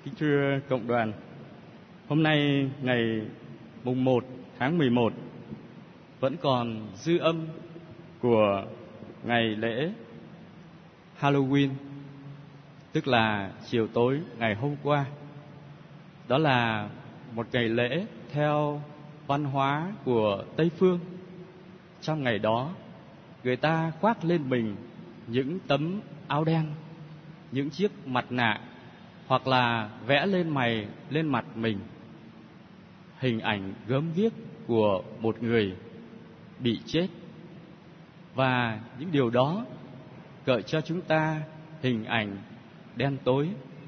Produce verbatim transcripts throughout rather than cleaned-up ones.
Kính thưa cộng đoàn, hôm nay ngày mùng một tháng mười một vẫn còn dư âm của ngày lễ Halloween, tức là chiều tối ngày hôm qua. Đó là một ngày lễ theo văn hóa của Tây Phương. Trong ngày đó, người ta khoác lên mình những tấm áo đen, những chiếc mặt nạ, hoặc là vẽ lên mày, lên mặt mình hình ảnh gớm ghiếc của một người bị chết. Và những điều đó gợi cho chúng ta hình ảnh đen tối.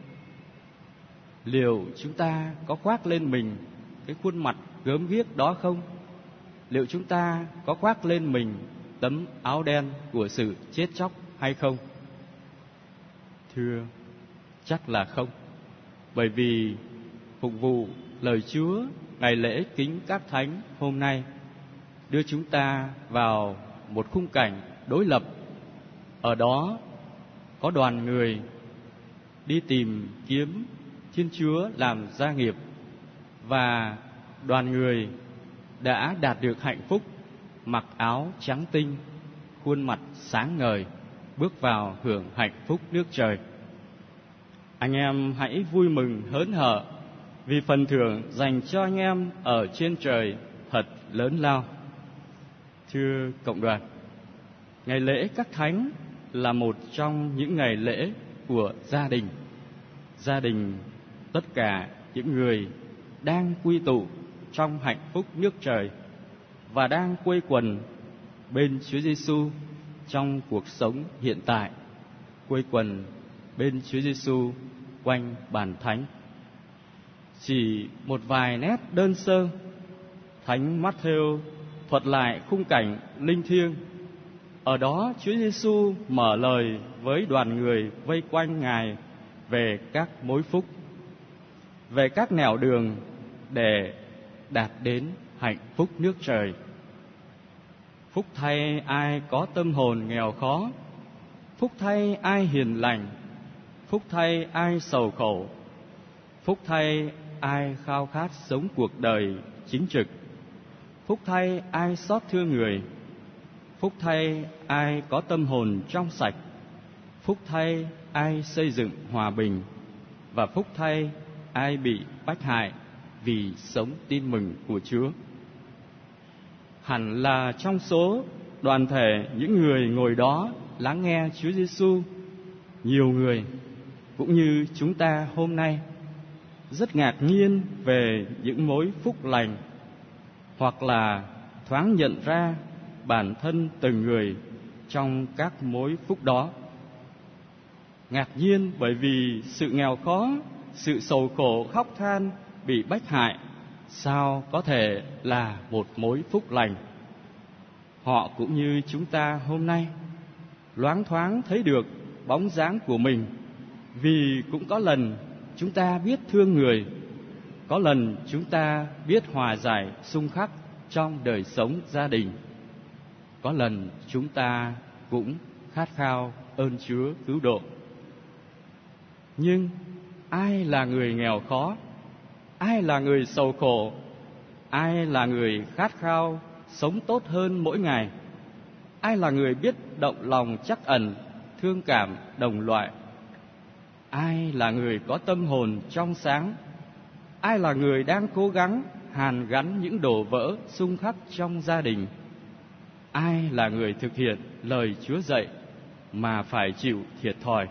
Liệu chúng ta có khoác lên mình cái khuôn mặt gớm ghiếc đó không? Liệu chúng ta có khoác lên mình tấm áo đen của sự chết chóc hay không? Thưa, chắc là không. Bởi vì phục vụ lời Chúa ngày lễ kính các thánh hôm nay đưa chúng ta vào một khung cảnh đối lập. Ở đó có đoàn người đi tìm kiếm Thiên Chúa làm gia nghiệp, và đoàn người đã đạt được hạnh phúc, mặc áo trắng tinh, khuôn mặt sáng ngời, bước vào hưởng hạnh phúc nước trời. Anh em hãy vui mừng hớn hở vì phần thưởng dành cho anh em ở trên trời thật lớn lao. Thưa cộng đoàn, ngày lễ các thánh là một trong những ngày lễ của gia đình. Gia đình tất cả những người đang quy tụ trong hạnh phúc nước trời và đang quây quần bên Chúa Giêsu trong cuộc sống hiện tại, quây quần bên Chúa Giêsu quanh bàn thánh. Chỉ một vài nét đơn sơ, Thánh Matthew thuật lại khung cảnh linh thiêng. Ở đó Chúa Giêsu mở lời với đoàn người vây quanh Ngài về các mối phúc, về các nẻo đường để đạt đến hạnh phúc nước trời. Phúc thay ai có tâm hồn nghèo khó, phúc thay ai hiền lành, phúc thay ai sầu khổ, phúc thay ai khao khát sống cuộc đời chính trực, phúc thay ai xót thương người, phúc thay ai có tâm hồn trong sạch, phúc thay ai xây dựng hòa bình, và phúc thay ai bị bách hại vì sống tin mừng của Chúa. Hẳn là trong số đoàn thể những người ngồi đó lắng nghe Chúa Giêsu, nhiều người cũng như chúng ta hôm nay rất ngạc nhiên về những mối phúc lành, hoặc là thoáng nhận ra bản thân từng người trong các mối phúc đó. Ngạc nhiên bởi vì sự nghèo khó, sự sầu khổ khóc than, bị bách hại sao có thể là một mối phúc lành. Họ cũng như chúng ta hôm nay loáng thoáng thấy được bóng dáng của mình, vì cũng có lần chúng ta biết thương người, có lần chúng ta biết hòa giải xung khắc trong đời sống gia đình, có lần chúng ta cũng khát khao ơn Chúa cứu độ. Nhưng ai là người nghèo khó? Ai là người sầu khổ? Ai là người khát khao sống tốt hơn mỗi ngày? Ai là người biết động lòng trắc ẩn, thương cảm đồng loại? Ai là người có tâm hồn trong sáng? Ai là người đang cố gắng hàn gắn những đổ vỡ xung khắc trong gia đình? Ai là người thực hiện lời Chúa dạy mà phải chịu thiệt thòi?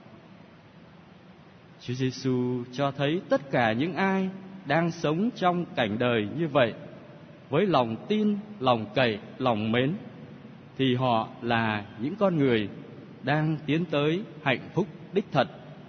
Chúa Giêsu cho thấy tất cả những ai đang sống trong cảnh đời như vậy, với lòng tin, lòng cậy, lòng mến, thì họ là những con người đang tiến tới hạnh phúc đích thật.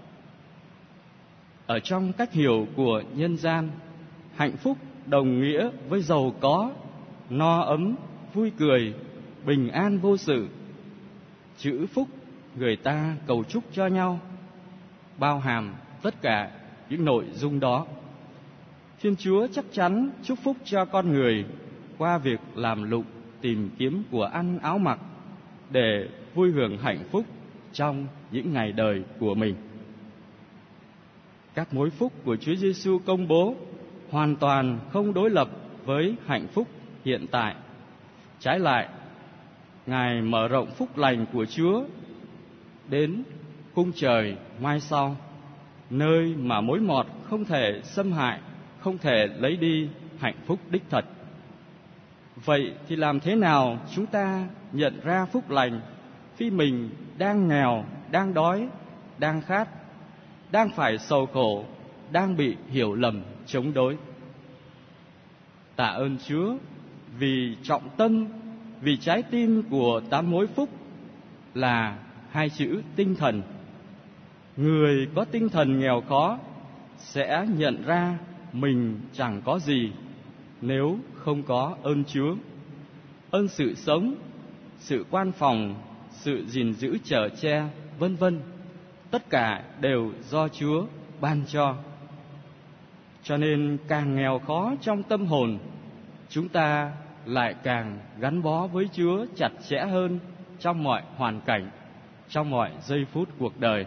Ở trong cách hiểu của nhân gian, hạnh phúc đồng nghĩa với giàu có, no ấm, vui cười, bình an vô sự. Chữ phúc người ta cầu chúc cho nhau bao hàm tất cả những nội dung đó. Thiên Chúa chắc chắn chúc phúc cho con người qua việc làm lụng, tìm kiếm của ăn áo mặc để vui hưởng hạnh phúc trong những ngày đời của mình. Các mối phúc của Chúa Giêsu công bố hoàn toàn không đối lập với hạnh phúc hiện tại. Trái lại, Ngài mở rộng phúc lành của Chúa đến khung trời mai sau, nơi mà mối mọt không thể xâm hại, không thể lấy đi hạnh phúc đích thật. Vậy thì làm thế nào chúng ta nhận ra phúc lành khi mình đang nghèo, đang đói, đang khát, đang phải sầu khổ, đang bị hiểu lầm chống đối? Tạ ơn Chúa vì trọng tâm, vì trái tim của tám mối phúc là hai chữ tinh thần. Người có tinh thần nghèo khó sẽ nhận ra mình chẳng có gì nếu không có ơn Chúa. Ơn sự sống, sự quan phòng, sự gìn giữ chở che, vân vân, tất cả đều do Chúa ban cho. Cho nên càng nghèo khó trong tâm hồn, chúng ta lại càng gắn bó với Chúa chặt chẽ hơn trong mọi hoàn cảnh, trong mọi giây phút cuộc đời.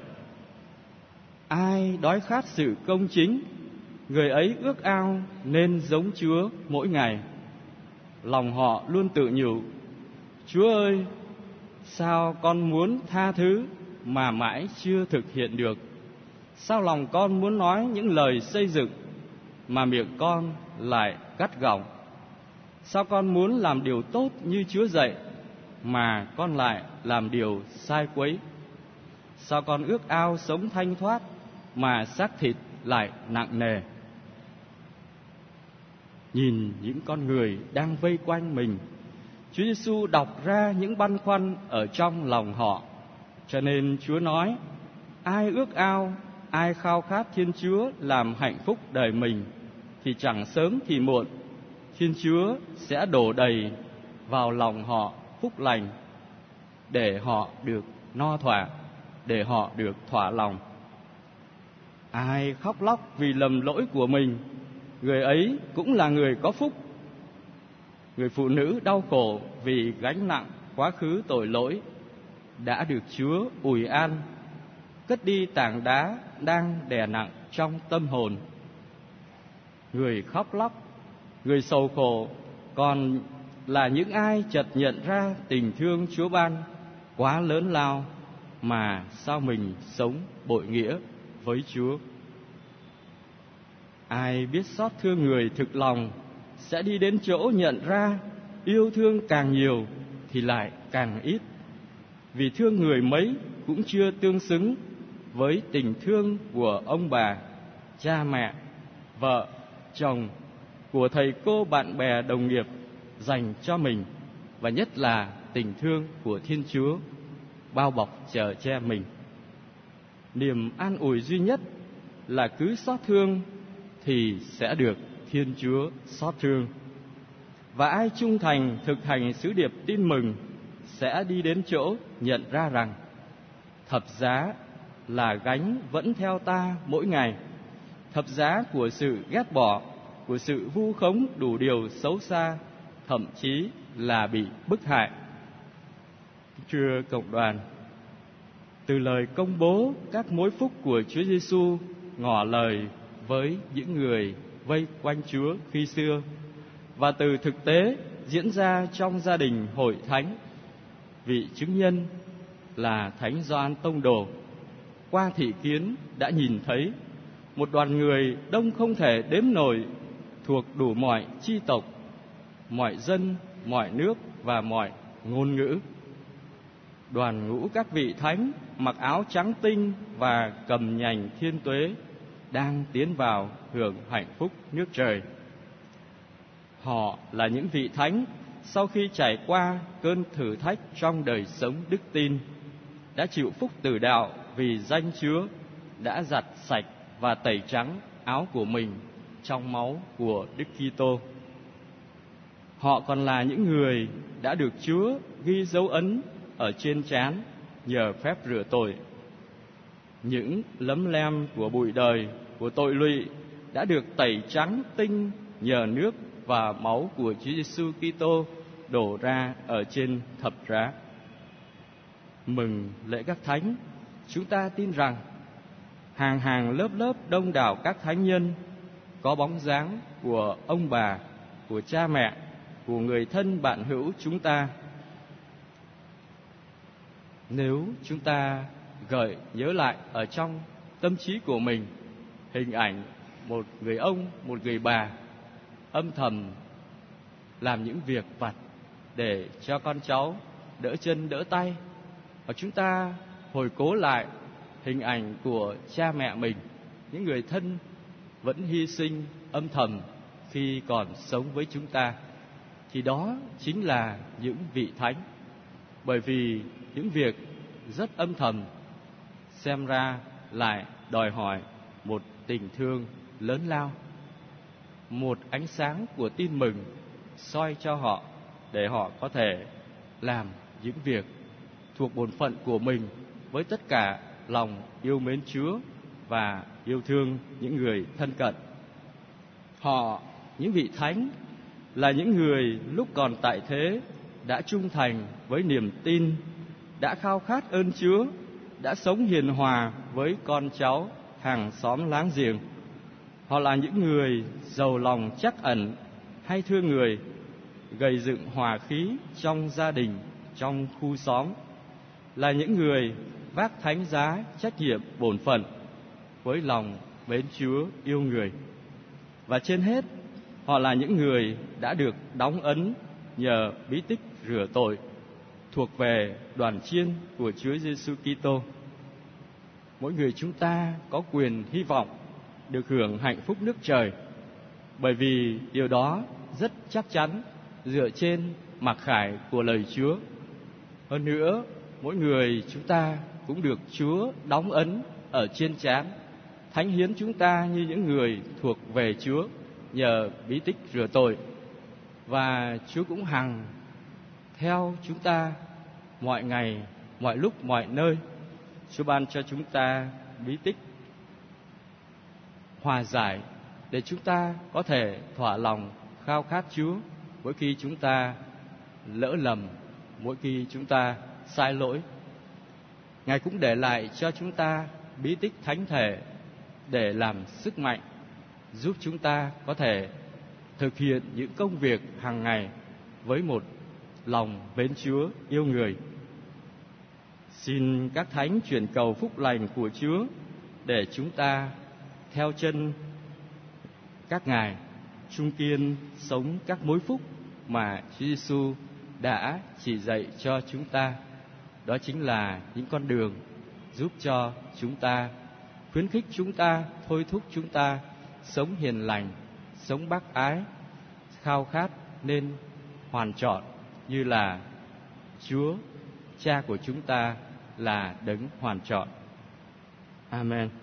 Ai đói khát sự công chính, người ấy ước ao nên giống Chúa mỗi ngày. Lòng họ luôn tự nhủ: Chúa ơi, sao con muốn tha thứ mà mãi chưa thực hiện được? Sao lòng con muốn nói những lời xây dựng mà miệng con lại gắt gỏng? Sao con muốn làm điều tốt như Chúa dạy mà con lại làm điều sai quấy? Sao con ước ao sống thanh thoát mà xác thịt lại nặng nề? Nhìn những con người đang vây quanh mình, Chúa Giêsu đọc ra những băn khoăn ở trong lòng họ. Cho nên Chúa nói: ai ước ao, ai khao khát Thiên Chúa làm hạnh phúc đời mình, thì chẳng sớm thì muộn Thiên Chúa sẽ đổ đầy vào lòng họ phúc lành, để họ được no thỏa, để họ được thỏa lòng. Ai khóc lóc vì lầm lỗi của mình, người ấy cũng là người có phúc. Người phụ nữ đau khổ vì gánh nặng quá khứ tội lỗi đã được Chúa ủi an, cất đi tảng đá đang đè nặng trong tâm hồn. Người khóc lóc, người sầu khổ còn là những ai chợt nhận ra tình thương Chúa ban quá lớn lao, mà sao mình sống bội nghĩa với Chúa. Ai biết xót thương người thực lòng sẽ đi đến chỗ nhận ra yêu thương càng nhiều thì lại càng ít, vì thương người mấy cũng chưa tương xứng với tình thương của ông bà, cha mẹ, vợ, chồng, của thầy cô, bạn bè, đồng nghiệp dành cho mình, và nhất là tình thương của Thiên Chúa bao bọc chở che mình. Niềm an ủi duy nhất là cứ xót thương thì sẽ được Thiên Chúa xót thương. Và ai trung thành thực hành sứ điệp tin mừng sẽ đi đến chỗ nhận ra rằng thập giá là gánh vẫn theo ta mỗi ngày, thập giá của sự ghét bỏ, của sự vu khống đủ điều xấu xa, thậm chí là bị bức hại. Thưa cộng đoàn, từ lời công bố các mối phúc của Chúa Giêsu ngỏ lời với những người vây quanh Chúa khi xưa, và từ thực tế diễn ra trong gia đình hội thánh, vị chứng nhân là Thánh Gioan Tông Đồ qua thị kiến đã nhìn thấy một đoàn người đông không thể đếm nổi, thuộc đủ mọi chi tộc, mọi dân, mọi nước và mọi ngôn ngữ. Đoàn ngũ các vị thánh mặc áo trắng tinh và cầm nhành thiên tuế đang tiến vào hưởng hạnh phúc nước trời. Họ là những vị thánh sau khi trải qua cơn thử thách trong đời sống đức tin, đã chịu phúc tử đạo vì danh Chúa, đã giặt sạch và tẩy trắng áo của mình trong máu của Đức Kitô. Họ còn là những người đã được Chúa ghi dấu ấn ở trên trán nhờ phép rửa tội. Những lấm lem của bụi đời, của tội lụy đã được tẩy trắng tinh nhờ nước và máu của Chúa Giêsu Kitô đổ ra ở trên thập giá. Mừng lễ các thánh, chúng ta tin rằng hàng hàng lớp lớp đông đảo các thánh nhân, có bóng dáng của ông bà, của cha mẹ, của người thân bạn hữu chúng ta. Nếu chúng ta gợi nhớ lại ở trong tâm trí của mình hình ảnh một người ông, một người bà âm thầm làm những việc vặt để cho con cháu đỡ chân đỡ tay, và chúng ta hồi cố lại hình ảnh của cha mẹ mình, những người thân vẫn hy sinh âm thầm khi còn sống với chúng ta, thì đó chính là những vị thánh. Bởi vì những việc rất âm thầm xem ra lại đòi hỏi một tình thương lớn lao, một ánh sáng của tin mừng soi cho họ để họ có thể làm những việc thuộc bổn phận của mình với tất cả lòng yêu mến Chúa và yêu thương những người thân cận. Họ, những vị thánh, là những người lúc còn tại thế đã trung thành với niềm tin, đã khao khát ơn Chúa, đã sống hiền hòa với con cháu, hàng xóm láng giềng. Họ là những người giàu lòng trắc ẩn, hay thương người, gầy dựng hòa khí trong gia đình, trong khu xóm, là những người vác thánh giá trách nhiệm bổn phận với lòng mến Chúa yêu người. Và trên hết, họ là những người đã được đóng ấn nhờ bí tích rửa tội, thuộc về đoàn chiên của Chúa Giêsu Kitô. Mỗi người chúng ta có quyền hy vọng được hưởng hạnh phúc nước trời, bởi vì điều đó rất chắc chắn dựa trên mặc khải của lời Chúa. Hơn nữa, mỗi người chúng ta cũng được Chúa đóng ấn ở trên trán, thánh hiến chúng ta như những người thuộc về Chúa nhờ bí tích rửa tội. Và Chúa cũng hằng theo chúng ta mọi ngày, mọi lúc, mọi nơi. Chúa ban cho chúng ta bí tích hòa giải để chúng ta có thể thỏa lòng khao khát Chúa mỗi khi chúng ta lỡ lầm, mỗi khi chúng ta sai lỗi. Ngài cũng để lại cho chúng ta bí tích thánh thể để làm sức mạnh, giúp chúng ta có thể thực hiện những công việc hàng ngày với một lòng mến Chúa yêu người. Xin các thánh truyền cầu phúc lành của Chúa để chúng ta theo chân các ngài, trung kiên sống các mối phúc mà Chúa Giêsu đã chỉ dạy cho chúng ta. Đó chính là những con đường giúp cho chúng ta, khuyến khích chúng ta, thôi thúc chúng ta sống hiền lành, sống bác ái, khao khát nên hoàn trọn như là Chúa Cha của chúng ta là đấng hoàn trọn. Amen.